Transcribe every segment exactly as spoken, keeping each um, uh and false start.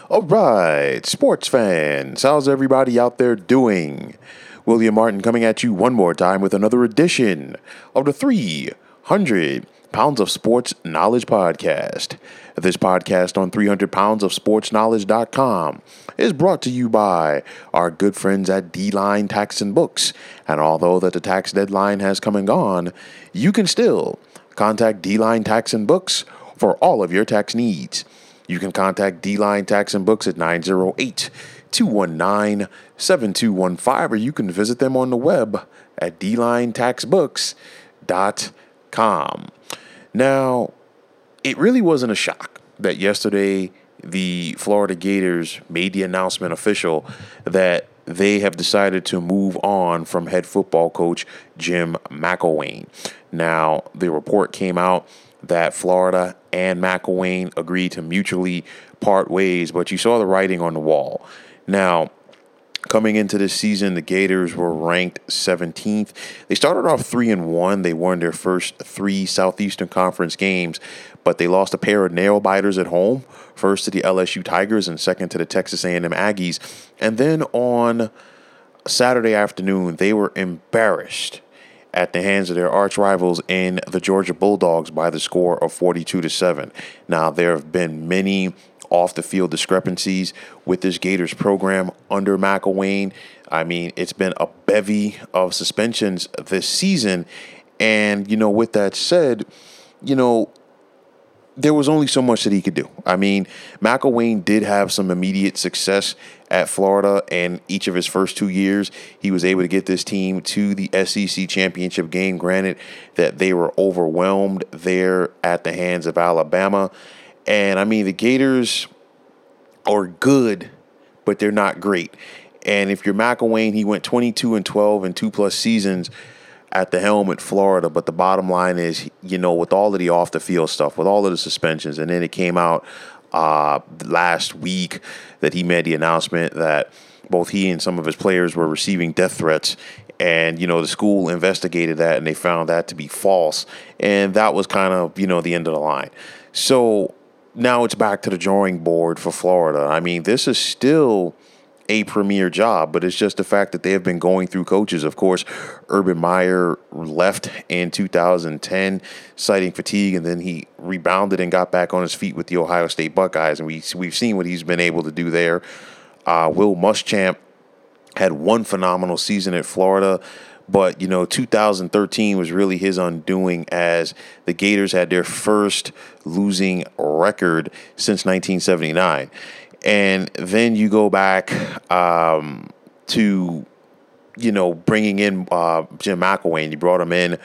All right, sports fans, how's everybody out there doing? William Martin coming at you one more time with another edition of the three hundred Pounds of Sports Knowledge Podcast. This podcast on three hundred pounds of sports knowledge dot com is brought to you by our good friends at D-Line Tax and Books. And although that the tax deadline has come and gone, you can still contact D-Line Tax and Books for all of your tax needs. You can contact D-Line Tax and Books at nine oh eight, two one nine, seven two one five, or you can visit them on the web at d line tax books dot com. Now, it really wasn't a shock that yesterday the Florida Gators made the announcement official that they have decided to move on from head football coach Jim McElwain. Now, the report came out that Florida and McElwain agreed to mutually part ways, but you saw the writing on the wall. Now, coming into this season, the Gators were ranked seventeenth. They started off three and one. They won their first three Southeastern Conference games, but they lost a pair of nail biters at home, first to the L S U Tigers and second to the Texas A and M Aggies. And then on Saturday afternoon, they were embarrassed at the hands of their arch rivals in the Georgia Bulldogs by the score of forty-two to seven. Now, there have been many off-the-field discrepancies with this Gators program under McElwain. I mean, it's been a bevy of suspensions this season. And, you know, with that said, you know, there was only so much that he could do. I mean, McElwain did have some immediate success at Florida, and each of his first two years, he was able to get this team to the S E C championship game. Granted that they were overwhelmed there at the hands of Alabama. And, I mean, the Gators are good, but they're not great. And if you're McElwain, he went twenty-two and twelve in two-plus seasons at the helm at Florida. But the bottom line is, you know, with all of the off-the-field stuff, with all of the suspensions, and then it came out uh, last week that he made the announcement that both he and some of his players were receiving death threats. And, you know, the school investigated that, and they found that to be false. And that was kind of, you know, the end of the line. So now it's back to the drawing board for Florida. I mean, this is still a premier job, but it's just the fact that they have been going through coaches. Of course, Urban Meyer left in two thousand ten, citing fatigue, and then he rebounded and got back on his feet with the Ohio State Buckeyes, and we, we've seen what he's been able to do there. Uh, Will Muschamp had one phenomenal season at Florida, but, you know, two thousand thirteen was really his undoing as the Gators had their first losing record since nineteen seventy-nine. And then you go back um, to, you know, bringing in uh, Jim McElwain. You brought him in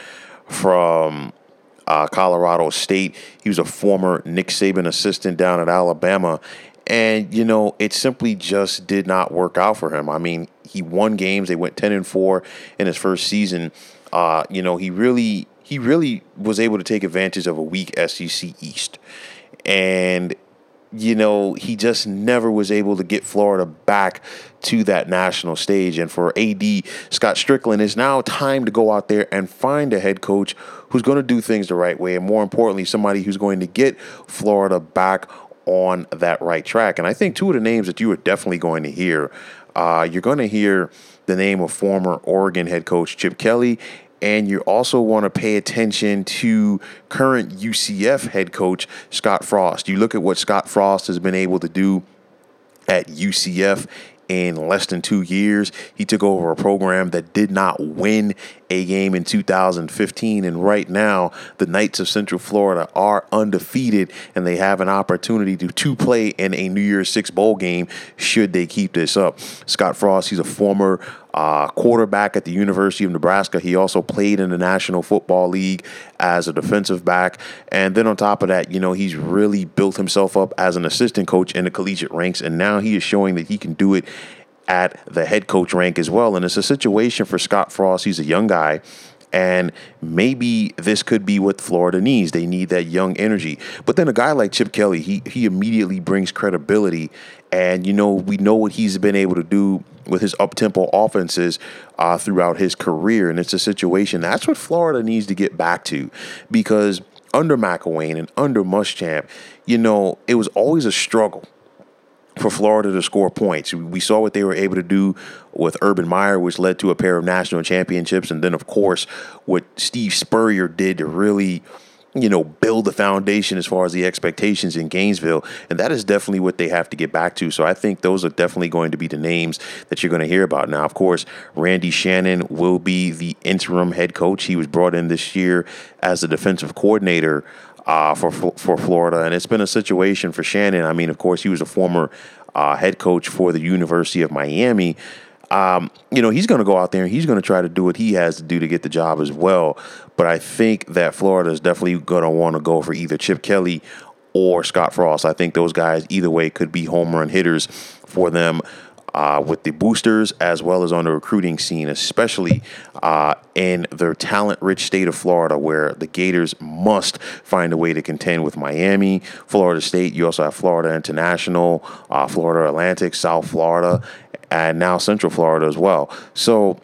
from uh, Colorado State. He was a former Nick Saban assistant down at Alabama. And, you know, it simply just did not work out for him. I mean, he won games. They went ten and four in his first season. Uh, you know, he really he really was able to take advantage of a weak S E C East. And, you know, he just never was able to get Florida back to that national stage. And for A D Scott Strickland, it's now time to go out there and find a head coach who's going to do things the right way. And more importantly, somebody who's going to get Florida back on that right track. And I think two of the names that you are definitely going to hear, uh, you're going to hear the name of former Oregon head coach Chip Kelly, and you also want to pay attention to current U C F head coach Scott Frost. You look at what Scott Frost has been able to do at U C F in less than two years. He took over a program that did not win a game in two thousand fifteen. And right now, the Knights of Central Florida are undefeated, and they have an opportunity to, to play in a New Year's Six bowl game should they keep this up. Scott Frost, he's a former uh, quarterback at the University of Nebraska. He also played in the National Football League as a defensive back. And then on top of that, you know, he's really built himself up as an assistant coach in the collegiate ranks. And now he is showing that he can do it at the head coach rank as well. And it's a situation for Scott Frost. He's a young guy, and maybe this could be what Florida needs. They need that young energy. But then a guy like Chip Kelly, he he immediately brings credibility. And, you know, we know what he's been able to do with his up-tempo offenses uh, throughout his career. And it's a situation that's what Florida needs to get back to, because under McElwain and under Muschamp, you know, it was always a struggle for Florida to score points. We saw what they were able to do with Urban Meyer, which led to a pair of national championships. And then, of course, what Steve Spurrier did to really, you know, build the foundation as far as the expectations in Gainesville. And that is definitely what they have to get back to. So I think those are definitely going to be the names that you're going to hear about. Now, of course, Randy Shannon will be the interim head coach. He was brought in this year as the defensive coordinator Uh, for for Florida, and it's been a situation for Shannon. I mean, of course, he was a former uh, head coach for the University of Miami. Um, you know, he's going to go out there and he's going to try to do what he has to do to get the job as well. But I think that Florida is definitely going to want to go for either Chip Kelly or Scott Frost. I think those guys, either way, could be home run hitters for them. Uh, with the boosters as well as on the recruiting scene, especially uh, in their talent-rich state of Florida, where the Gators must find a way to contend with Miami, Florida State. You also have Florida International, uh, Florida Atlantic, South Florida, and now Central Florida as well. So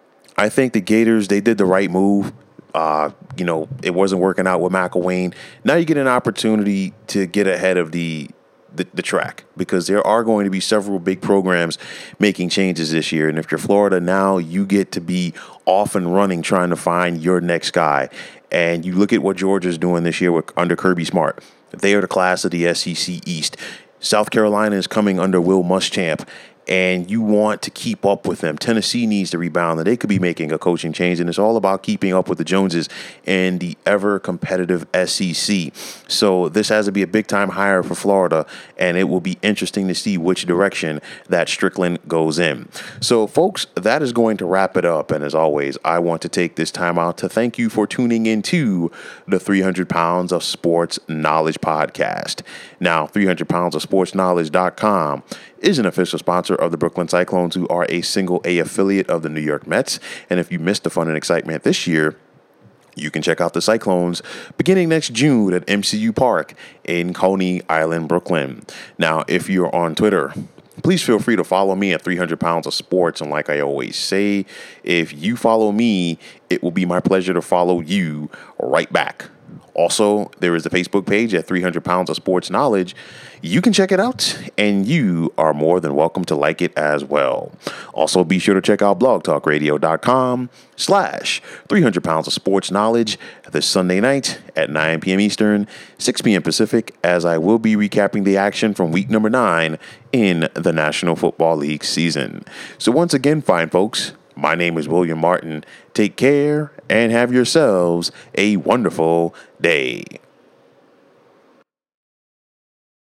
I think the Gators, they did the right move. Uh, you know, it wasn't working out with McElwain. Now you get an opportunity to get ahead of the The, the track, because there are going to be several big programs making changes this year. And if you're Florida now, you get to be off and running trying to find your next guy. And you look at what Georgia's doing this year with under Kirby Smart. They are the class of the S E C East. South Carolina is coming under Will Muschamp, and you want to keep up with them. Tennessee needs to rebound, and they could be making a coaching change, and it's all about keeping up with the Joneses and the ever-competitive S E C. So this has to be a big-time hire for Florida, and it will be interesting to see which direction that Strickland goes in. So, folks, that is going to wrap it up, and as always, I want to take this time out to thank you for tuning into the three hundred pounds of Sports Knowledge podcast. Now, three hundred pounds of sports knowledge dot com is an official sponsor of the Brooklyn Cyclones, who are a single A affiliate of the New York Mets. And if you missed the fun and excitement this year, you can check out the Cyclones beginning next June at M C U Park in Coney Island, Brooklyn. Now, if you're on Twitter, please feel free to follow me at three hundred pounds of sports. And like I always say, if you follow me, it will be my pleasure to follow you right back. Also, there is the Facebook page at three hundred pounds of sports knowledge. You can check it out, and you are more than welcome to like it as well. Also, be sure to check out blogtalkradio.com slash 300 pounds of sports knowledge this Sunday night at nine p.m. Eastern, six p.m. Pacific, as I will be recapping the action from week number nine in the National Football League season. So once again, fine folks, my name is William Martin. Take care and have yourselves a wonderful day.